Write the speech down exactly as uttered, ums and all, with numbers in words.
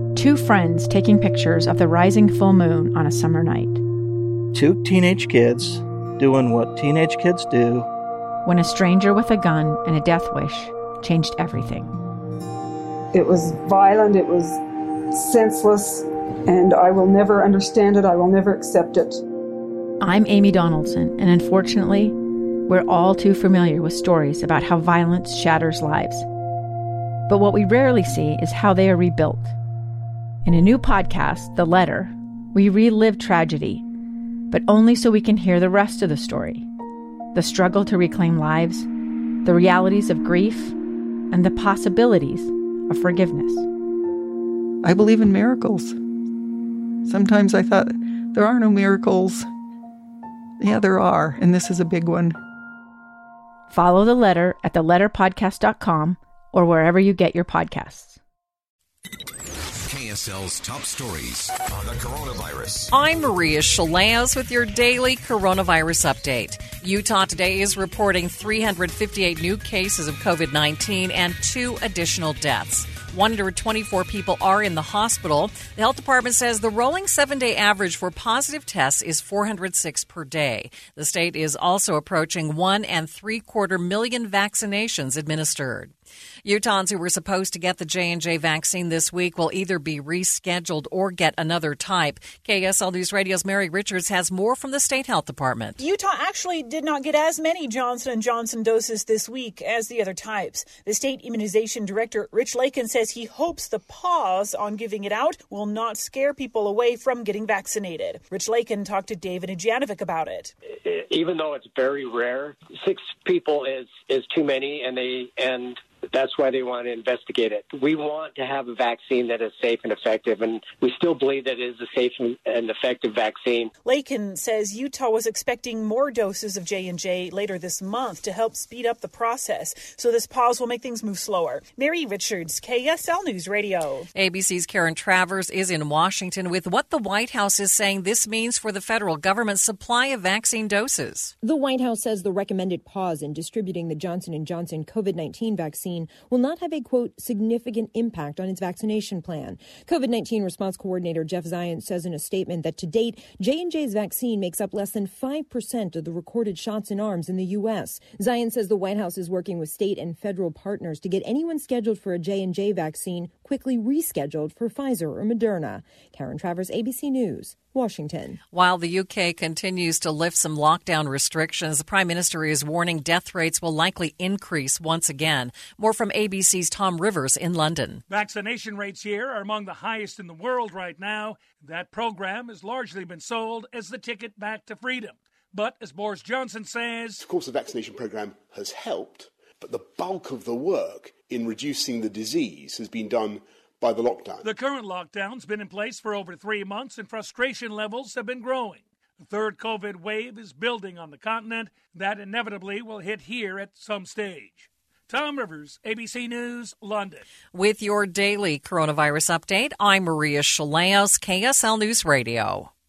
Two friends taking pictures of the rising full moon on a summer night. Two teenage kids doing what teenage kids do. When a stranger with a gun and a death wish changed everything. It was violent, it was senseless, and I will never understand it, I will never accept it. I'm Amy Donaldson, and unfortunately, we're all too familiar with stories about how violence shatters lives. But what we rarely see is how they are rebuilt. In a new podcast, The Letter, we relive tragedy, but only so we can hear the rest of the story. The struggle to reclaim lives, the realities of grief, and the possibilities of forgiveness. I believe in miracles. Sometimes I thought, there are no miracles. Yeah, there are, and this is a big one. Follow The Letter at the letter podcast dot com or wherever you get your podcasts. K S L's top stories on the coronavirus. I'm Maria Shilaos with your daily coronavirus update. Utah today is reporting three hundred fifty-eight new cases of covid nineteen and two additional deaths. one hundred twenty-four people are in the hospital. The health department says the rolling seven-day average for positive tests is four hundred six per day. The state is also approaching one and three-quarter million vaccinations administered. Utahns who were supposed to get the J and J vaccine this week will either be rescheduled or get another type. K S L News Radio's Mary Richards has more from the state health department. Utah actually did not get as many Johnson and Johnson doses this week as the other types. The state immunization director, Rich Lakin, says he hopes the pause on giving it out will not scare people away from getting vaccinated. Rich Lakin talked to David Janovic about it. Even though it's very rare, six people is, is too many, and they and that's why they want to investigate it. We want to have a vaccine that is safe and effective, and we still believe that it is a safe and effective vaccine. Lakin says Utah was expecting more doses of J and J later this month to help speed up the process, so this pause will make things move slower. Mary Richards, K S L News Radio. A B C's Karen Travers is in Washington with what the White House is saying this means for the federal government's supply of vaccine doses. The White House says the recommended pause in distributing the Johnson and Johnson covid nineteen vaccine will not have a, quote, significant impact on its vaccination plan. covid nineteen response coordinator Jeff Zients says in a statement that to date, J and J's vaccine makes up less than five percent of the recorded shots in arms in the U S. Zients says the White House is working with state and federal partners to get anyone scheduled for a J and J vaccine quickly rescheduled for Pfizer or Moderna. Karen Travers, A B C News, Washington. While the U K continues to lift some lockdown restrictions, the Prime Minister is warning death rates will likely increase once again. More from A B C's Tom Rivers in London. Vaccination rates here are among the highest in the world right now. That program has largely been sold as the ticket back to freedom. But as Boris Johnson says, of course the vaccination program has helped, but the bulk of the work in reducing the disease has been done by the lockdown. The current lockdown's been in place for over three months and frustration levels have been growing. The third COVID wave is building on the continent. That inevitably will hit here at some stage. Tom Rivers, A B C News, London. With your daily coronavirus update, I'm Maria Shilaos, K S L News Radio.